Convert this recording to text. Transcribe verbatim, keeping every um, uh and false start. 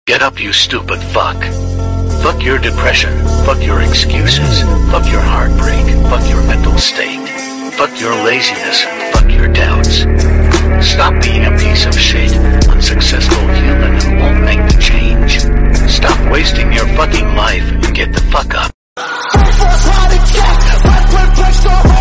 Get up, you stupid fuck. Fuck your depression. Fuck your excuses. Fuck your heartbreak. Fuck your mental state. Fuck your laziness. Fuck your doubts. Stop being a piece of shit, unsuccessful human who won't make the change. Stop wasting your fucking life and get the fuck up.